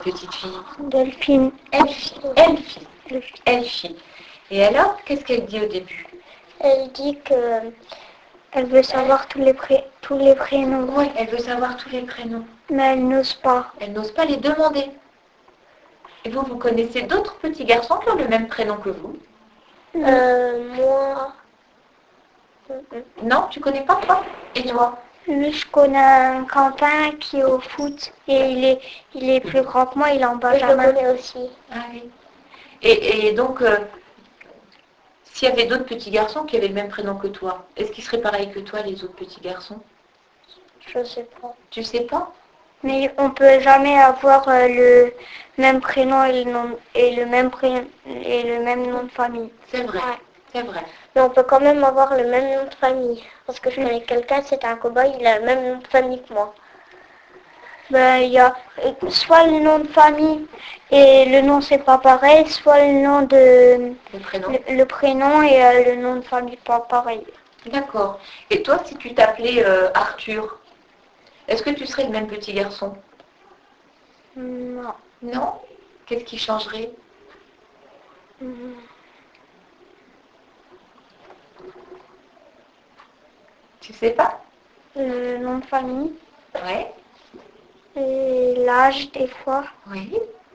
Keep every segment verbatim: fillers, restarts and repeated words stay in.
Petite fille. Delphine. Elfie. Elfie. Elfie. Et alors, qu'est-ce qu'elle dit au début? Elle dit que elle veut savoir tous les, pré... tous les prénoms. Oui, elle veut savoir tous les prénoms. Mais elle n'ose pas. Elle n'ose pas les demander. Et vous, vous connaissez d'autres petits garçons qui ont le même prénom que vous? Euh, moi... Non, tu connais pas toi? Et toi? Oui, je connais un Quentin qui est au foot et il est, il est plus grand que moi, il est en Benjamin. Je le connais aussi. Ah oui. Et, et donc, euh, s'il y avait d'autres petits garçons qui avaient le même prénom que toi, est-ce qu'ils seraient pareils que toi, les autres petits garçons? Je sais pas. Tu sais pas? Mais on peut jamais avoir euh, le même prénom et le, nom, et, le même prénom, et le même nom de famille. C'est vrai, ouais. C'est vrai. Mais on peut quand même avoir le même nom de famille. Parce que je connais quelqu'un, c'est un cow-boy, il a le même nom de famille que moi. Ben, il y a soit le nom de famille et le nom c'est pas pareil, soit le nom de... Le prénom. Le, le prénom et euh, le nom de famille pas pareil. D'accord. Et toi, si tu t'appelais euh, Arthur, est-ce que tu serais le même petit garçon? Non. Non? Qu'est-ce qui changerait? Mmh. Tu sais pas? Le nom de famille. Oui. Et l'âge des fois. Oui.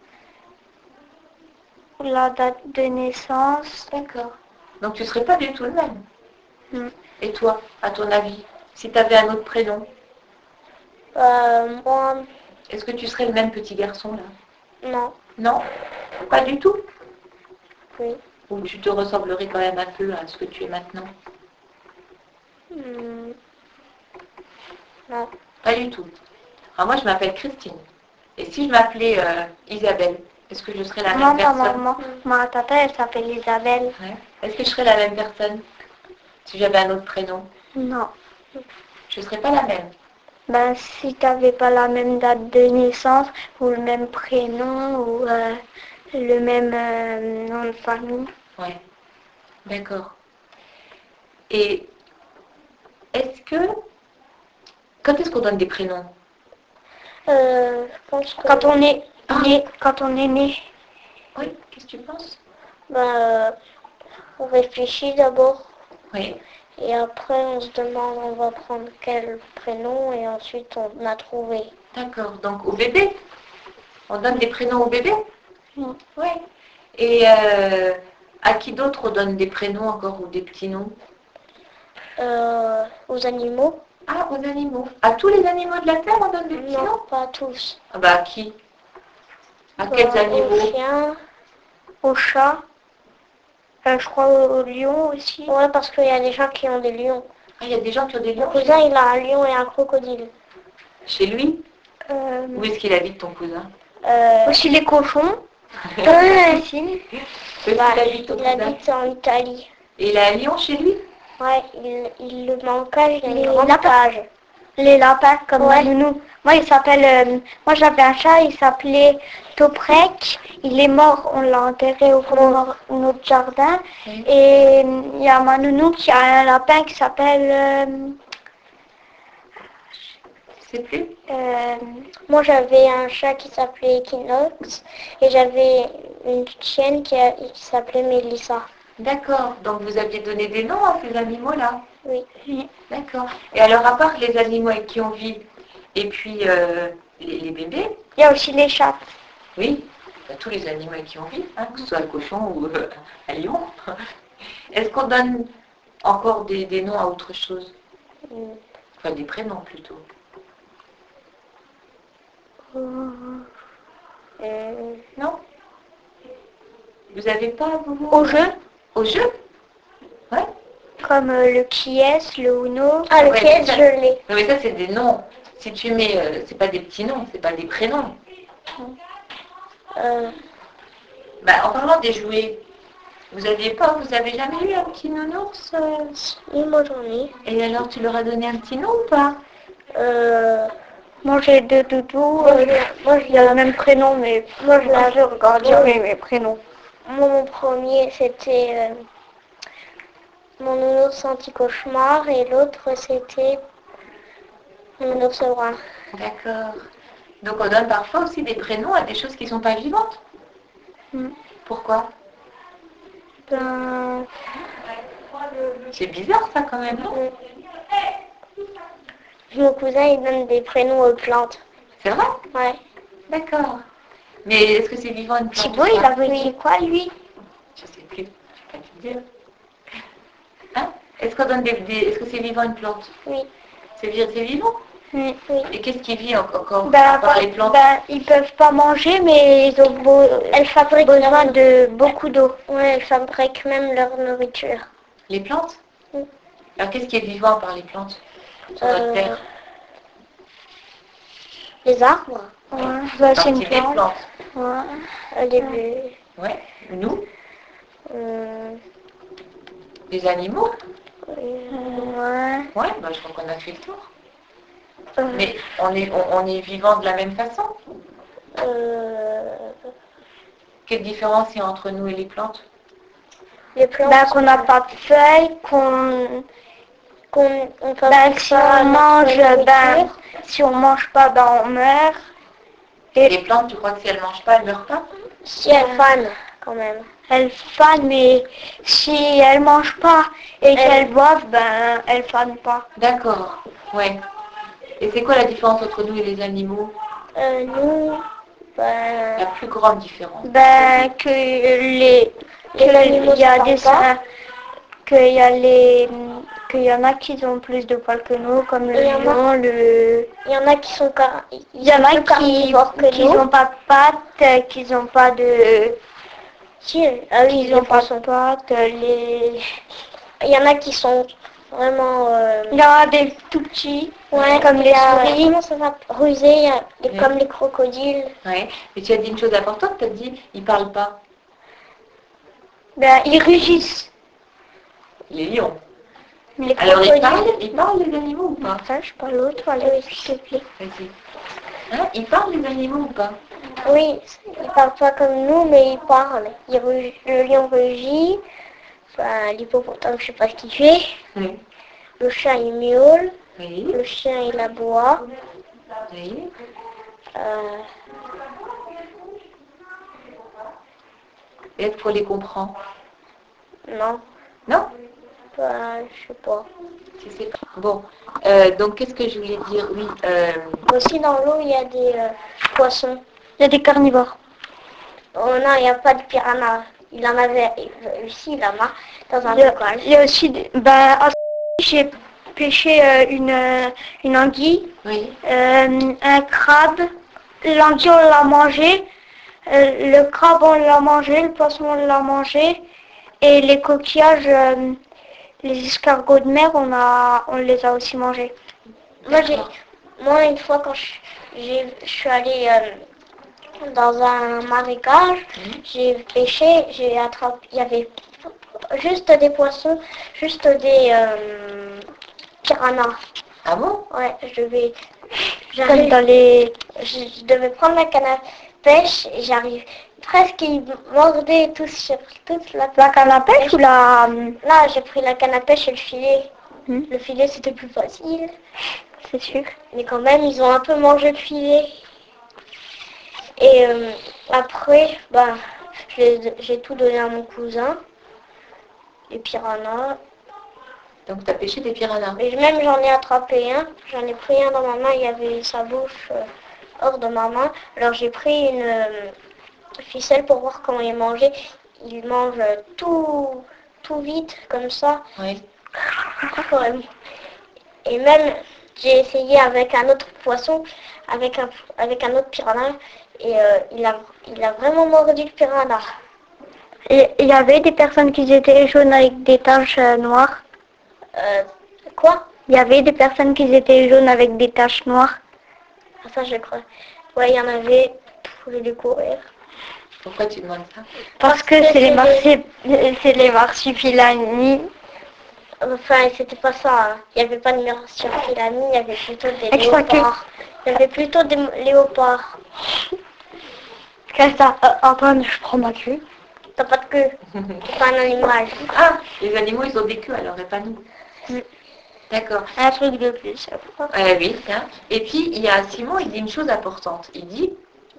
La date de naissance. D'accord. Donc tu serais pas du tout le même. Mmh. Et toi, à ton avis, si tu avais un autre prénom, Euh, moi... est-ce que tu serais le même petit garçon là? Non. Non? Pas du tout? Oui. Ou tu te ressemblerais quand même un peu à ce que tu es maintenant? Mmh. Non. Pas du tout. Alors moi, je m'appelle Christine. Et si je m'appelais euh, Isabelle, est-ce que je serais la Non, même personne? maman, ma tata, elle s'appelle Isabelle. Ouais. Est-ce que je serais la même personne si j'avais un autre prénom? Non. Je ne serais pas la même. Ben, si tu n'avais pas la même date de naissance, ou le même prénom, ou euh, le même euh, nom de famille. Oui. D'accord. Et est-ce que... Quand est-ce qu'on donne des prénoms? Euh, je pense que... Quand on est Ah. né. Quand on est né. Oui, qu'est-ce que tu penses? Ben, on réfléchit d'abord. Oui. Et après, on se demande, on va prendre quel prénom, et ensuite, on a trouvé. D'accord. Donc, au bébé? On donne des prénoms au bébé? Mm. Oui. Et euh, à qui d'autre on donne des prénoms encore ou des petits noms? Euh, aux animaux. Ah, aux animaux. À tous les animaux de la Terre, on donne des petits Non, noms? pas à tous. Ah bah à qui? À Ben, quels animaux? aux chiens, aux chats, euh, je crois aux, aux lions aussi. Ouais, parce qu'il y a des gens qui ont des lions. Ah, il y a des gens qui ont des Mon lions? cousin, il a un lion et un crocodile. Chez lui? Euh, Où est-ce qu'il habite, ton cousin? euh, aussi les cochons. Ouais, si. Où est-ce Bah, qu'il habite, ton il cousin? habite en Italie. Et il a un lion chez lui? Ouais, il, il le met en cage, il a une grande cage. Les lapins, comme Ouais. nous. Moi, il s'appelle... euh, moi, j'avais un chat, il s'appelait Toprek. Il est mort, on l'a enterré au fond de notre jardin. Oui. Et euh, il y a ma nounou qui a un lapin qui s'appelle... euh, Je sais plus. Euh, moi j'avais un chat qui s'appelait Equinox et j'avais une chienne qui, a- qui s'appelait Mélissa. D'accord. Donc vous aviez donné des noms à ces animaux-là? Oui. D'accord. Et alors, à part les animaux avec qui on vit, et puis euh, les, les bébés, Il y a aussi les chats. oui, bah, tous les animaux avec qui on vit, hein, que ce soit un cochon ou euh, un lion, est-ce qu'on donne encore des, des noms à autre chose? Mm. Enfin, des prénoms plutôt. Euh, Non? Vous n'avez pas, vous? Au jeu, Au jeu? Ouais. comme euh, le qui est, le Uno. Ah, Ah, le ouais, qui est, ça- je l'ai. Non, mais ça, c'est des noms. Si tu mets, euh, c'est pas des petits noms, c'est pas des prénoms. Euh, Bah, en parlant des jouets, vous aviez pas, vous avez jamais eu un petit nounours euh, oui, moi j'en ai. Et alors, tu leur as donné un petit nom ou pas? Euh, moi j'ai deux doudous. Moi, euh, je- moi, il y a le même prénom, mais moi je l'ai regarde jamais mes prénoms. Moi, mon premier c'était euh, mon nounours anti-cauchemar et l'autre c'était mon nounours brun. D'accord. Donc on donne parfois aussi des prénoms à des choses qui ne sont pas vivantes. Mm. Pourquoi? Ben, C'est bizarre ça quand même, non? mon cousin, il donne des prénoms aux plantes. C'est vrai? Ouais. D'accord. Mais est-ce que c'est vivant une plante? Thibaut, il avait dit quoi, lui? Je sais plus. Je vais pas te dire. Hein? Est-ce qu'on donne des, des- Est-ce que c'est vivant une plante? Oui. C'est vi- c'est vivant? Mm, oui. Et qu'est-ce qui vit en- encore Ben, à part les plantes? ben, ils peuvent pas manger, mais ils ont beau, elles fabriquent besoin leur... de beaucoup d'eau. Ouais, elles fabriquent même leur nourriture. Les plantes? Mm. Alors qu'est-ce qui est vivant par les plantes sur Euh, notre terre? Les arbres. Ouais. Ben, c'est une Partie des plante. plantes. Ouais. Au début. Ouais. Nous? Euh, Les animaux? ouais. Ouais, bah, je crois qu'on a fait le tour. Euh, Mais on est, on, on est vivant de la même façon? euh, Quelle différence il y a entre nous et les plantes? les plantes. Ben, qu'on n'a pas de feuilles, qu'on qu'on on peut ben, si on mange, ben, si on mange pas, ben on meurt. Et les plantes, tu crois que si elles mangent pas, elles meurent pas? Si elles fanent, quand même. Elles fanent, mais si elles mangent pas et elles... qu'elles boivent, ben elles fanent pas. D'accord, ouais. Et c'est quoi la différence entre nous et les animaux? Euh, nous, ben... La plus grande différence. Ben, que les... les animaux il y a des... qu'il y a les... qu'il y en a qui ont plus de poils que nous, comme le lion, le... Il y en a qui sont... Car... Il y en a qui n'ont pas de pattes, qui n'ont pas de... Si, ah oui, ils n'ont pas de pattes, les... Il y en a qui sont vraiment... Euh... Il y en a des tout petits, ouais, comme les souris. Comment ça va? Rusés, les... ouais. Comme les crocodiles. Ouais, mais tu as dit une chose importante, tu as dit, ils parlent pas. Ben, ils rugissent. Les lions. Les Alors ils parlent, ils parlent les animaux ou pas? Enfin, je parle l'autre, allez, s'il te plaît. Vas-y. Hein, ils parlent les animaux ou pas? Oui, ils parlent pas comme nous, mais ils parlent. Ils rugissent, le lion rugit, enfin, l'hippopotame, je sais pas ce qu'il fait. Oui. Le chat, il miaule. Oui. Le chien, il aboie. Oui. Euh... Est-ce qu'on les comprend? Non. Non? Bah, je sais pas. Je sais pas. Bon, euh, donc qu'est-ce que je voulais dire? Oui. Euh... Aussi dans l'eau, il y a des euh, poissons. Il y a des carnivores. Oh non, il n'y a pas de piranha. Il en avait ici, il en a dans un local. Il y a aussi, des... ben, j'ai pêché euh, une, euh, une anguille, oui. euh, un crabe. L'anguille, on l'a mangé. Euh, le crabe, on l'a mangé. Le poisson, on l'a mangé. Et les coquillages, euh, les escargots de mer, on, a, on les a aussi mangés. Moi, j'ai, moi, une fois, quand je, j'ai, je suis allée euh, dans un marécage, mmh. j'ai pêché, j'ai attrapé, il y avait juste des poissons, juste des euh, piranhas. Ah bon? Ouais, je devais, j'arrive dans les, je, je devais prendre la canne à pêche et j'arrive. Presque ils mordaient tous, j'ai pris toute la, la canne à pêche ou la... Là, j'ai pris la canne à pêche et le filet. Hmm. Le filet, c'était plus facile. C'est sûr. Mais quand même, ils ont un peu mangé le filet. Et euh, après, bah, j'ai tout donné à mon cousin. Les piranhas. Donc, tu as pêché des piranhas? Mais même, j'en ai attrapé un. J'en ai pris un dans ma main. Il y avait sa bouche euh, hors de ma main. Alors, j'ai pris une... Euh, ficelle pour voir comment il mangeait. Il mange tout, tout vite, comme ça. Oui. Et même, j'ai essayé avec un autre poisson, avec un, avec un autre piranha, et euh, il, a, il a vraiment mordu le piranha. Et il y avait des personnes qui étaient jaunes avec des taches euh, noires. Euh, quoi? Il y avait des personnes qui étaient jaunes avec des taches noires. Ah, ça, je crois. Ouais, il y en avait. Je vais découvrir. Pourquoi tu demandes ça? Parce que c'est les, marsi... c'est les marsupilami. Enfin, c'était pas ça. Hein. Il n'y avait pas de marsupilami, il y avait plutôt des léopards. Il y avait plutôt des léopards. Qu'est-ce que ça? euh, Antoine, je prends ma queue. T'as pas de queue. C'est pas un animal. Ah, les animaux, ils ont des queues alors, et pas nous. D'accord. Un truc de plus. Euh, oui, tiens. Et puis, il y a Simon, il dit une chose importante. Il dit,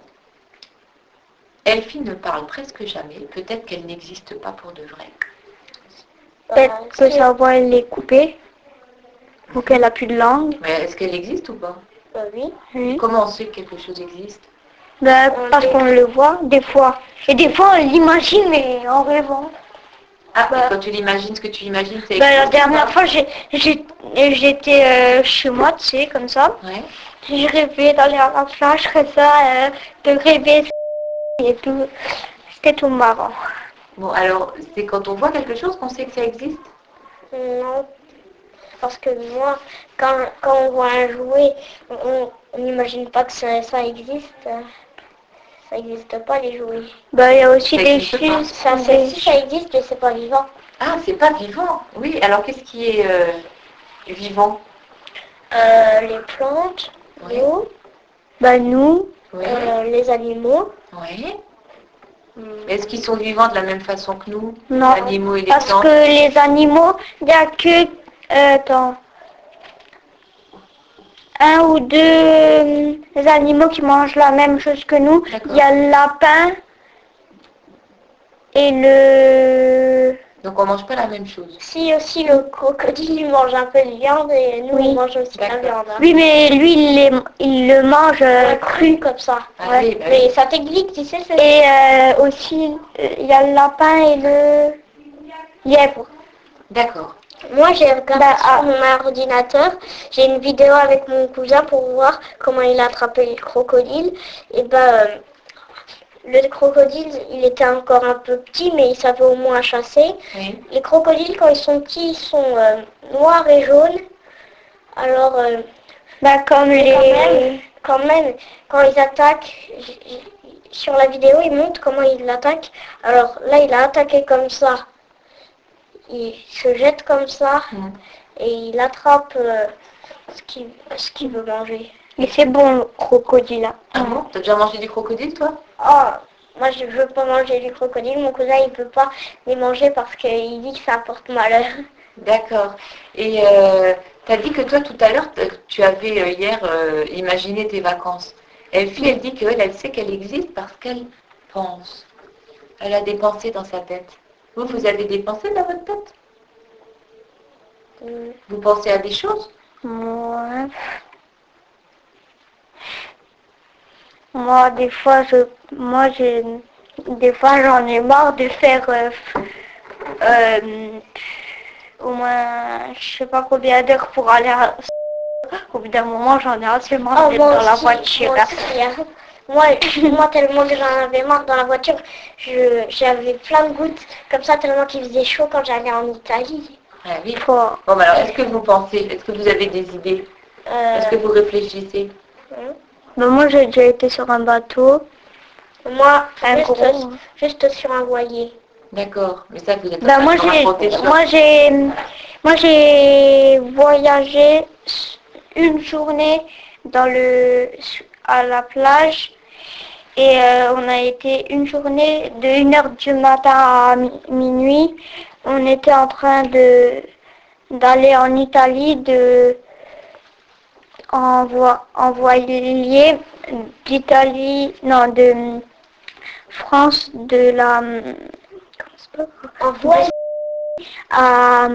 Elfie ne parle presque jamais. Peut-être qu'elle n'existe pas pour de vrai. Peut-être que sa voix, elle est coupée. Ou qu'elle a plus de langue. Mais est-ce qu'elle existe ou pas? Bah oui. oui. Comment on sait que quelque chose existe? Bah, parce qu'on le voit, des fois. Et des fois, on l'imagine, mais en rêvant. Ah, bah, et quand tu l'imagines, ce que tu imagines, c'est... Bah, la dernière fois, j'ai, j'ai, j'étais euh, chez moi, tu sais, comme ça. Ouais. Je rêvais d'aller à la plage, comme ça, euh, de rêver et tout. C'était tout marrant. Bon, alors, c'est quand on voit quelque chose qu'on sait que ça existe? Non, parce que moi, quand, quand on voit un jouet, on n'imagine pas que ça, ça existe. Ça n'existe pas, les jouets. Bah, il y a aussi Ça des existe pas. choses. Ça, c'est- si ça existe, mais c'est pas vivant. Ah, c'est pas vivant. Oui, alors qu'est-ce qui est euh, vivant? Euh, les plantes, Oui. nous, bah, nous, Oui. euh, les animaux. Oui. Hmm. Est-ce qu'ils sont vivants de la même façon que nous, Non, les animaux et les parce plantes? que les animaux, il n'y a que euh, attends, un ou deux euh, animaux qui mangent la même chose que nous. Il y a le lapin et le... Donc on mange pas la même chose. Si, aussi le crocodile, il mange un peu de viande et nous, Oui. on mange aussi la D'accord. viande. Hein. Oui, mais lui, il, les- il le mange euh, cru comme ça. Ah Ouais. oui, bah mais oui. ça t'explique, tu sais. c'est- Et euh, aussi, euh, il y a le lapin et le lièvre. D'accord. Moi, j'ai regardé Bah, sur mon ordinateur, j'ai une vidéo avec mon cousin pour voir comment il a attrapé le crocodile. Et ben, euh, le crocodile, il était encore un peu petit, mais il savait au moins chasser. Oui. Les crocodiles, quand ils sont petits, ils sont euh, noirs et jaunes. Alors, euh, bah, comme les... Quand même, quand même, quand ils attaquent, j- j- sur la vidéo, ils montrent comment ils l'attaquent. Alors là, il a attaqué comme ça. Il se jette comme ça Mm. et il attrape euh, ce qu'il ce qu'il veut manger. Et c'est bon, le crocodile. Ah bon? T'as déjà mangé du crocodile, toi? Oh, moi je veux pas manger du crocodile. Mon cousin il peut pas les manger parce qu'il dit que ça apporte malheur. D'accord. Et euh, tu as dit que toi, tout à l'heure, t- tu avais euh, hier euh, imaginé tes vacances. Elfie, elle dit qu'elle, elle sait qu'elle existe parce qu'elle pense. Elle a des pensées dans sa tête. Vous, vous avez des pensées dans votre tête? Mm. Vous pensez à des choses? Moi, moi des fois je, moi j'ai, des fois j'en ai marre de faire euh, euh, au moins je sais pas combien d'heures pour aller à... Au bout d'un moment j'en ai assez marre d'être dans la voiture. Moi, aussi, hein. moi, moi tellement que j'en avais marre dans la voiture, je, j'avais plein de gouttes comme ça tellement qu'il faisait chaud quand j'allais en Italie. Ah oui. Faut- Bon, bah alors, est-ce que vous pensez? Est-ce que vous avez des idées? Euh, Est-ce que vous réfléchissez? hein. Ben, moi j'ai déjà été sur un bateau. Moi, Un juste, gros. juste sur un voilier. D'accord. Mais ça, vous êtes en Ben, train moi de me j'ai raconter sur- moi j'ai moi j'ai voyagé une journée dans le à la plage et euh, on a été une journée de une heure du matin à mi- minuit. On était en train de d'aller en Italie de en, vo- en voilier d'Italie, non de France, de la comment ça s'appelle en voilier à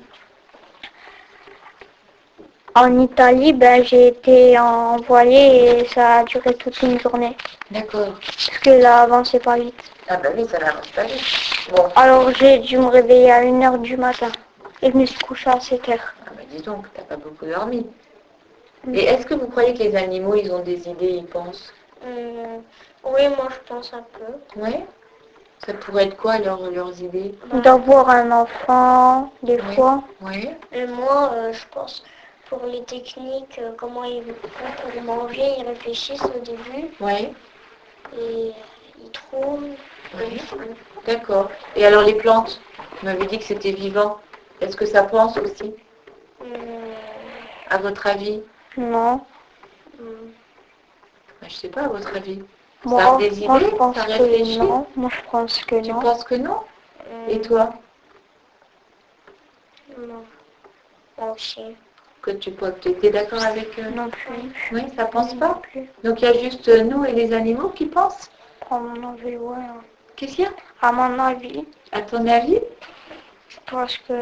en Italie, ben j'ai été en voilier et ça a duré toute une journée. D'accord. Parce que là avant c'est pas vite. Ah bah oui, ça n'avance pas vite. Bon. Alors j'ai dû me réveiller à une heure du matin. Et je me suis couchée à sept heures. Ah bah dis donc, t'as pas beaucoup dormi. Et est-ce que vous croyez que les animaux, ils ont des idées, ils pensent? Hum, oui, moi je pense un peu. Ouais. Ça pourrait être quoi leur- leurs idées? D'avoir un enfant, des Oui. fois. Oui. Et moi, euh, je pense pour les techniques, euh, comment ils font pour manger, ils réfléchissent au début Oui. et ils trouvent. Oui. D'accord. Et alors les plantes? Vous m'avez dit que c'était vivant. Est-ce que ça pense aussi, Hum, à votre avis? non. Hum. Ben, je sais pas, à votre avis. Moi, Ça a des idées? moi, je pense Ça que réfléchit? non. Moi, je pense que Tu non. penses que non? Hum, Et toi? non. moi aussi. Que tu peux, tu es d'accord avec eux? Non plus. Oui, ça pense Non pas? plus. Donc il y a juste euh, nous et les animaux qui pensent? À mon avis, ouais. Qu'est-ce qu'il y a? À mon avis, À ton avis? je pense que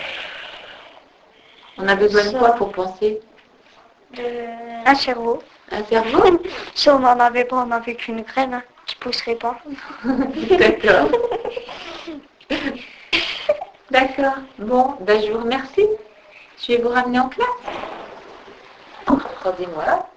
On a besoin de Ça. quoi pour penser? de... un cerveau. Un cerveau? Si on n'en avait pas, on n'avait qu'une graine hein, qui pousserait pas. D'accord. D'accord. Bon, ben je vous remercie. Je vais vous ramener en classe. Attendez-moi.